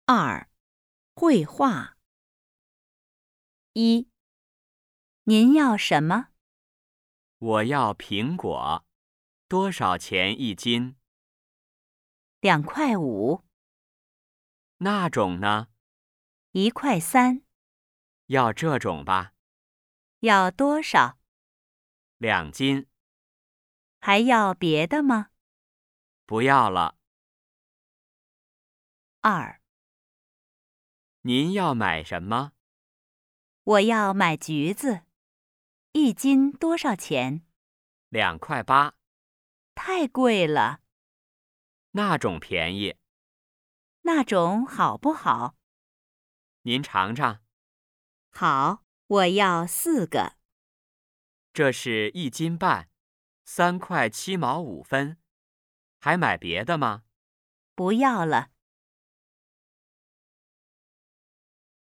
2. 绘画。1. 您要什么？ 我要苹果，多少钱一斤 2块5。 那种呢？ 1块3。 要这种吧， 要多少？ 2斤。 还要别的吗？ 不要了。 2. 您要买什么？ 我要买橘子，1斤多少钱 2块8。 太贵了。 那种便宜。 那种好不好？ 您尝尝。 好，我要4个。 这是1斤半，3块7毛5分。还买别的吗？ 不要了。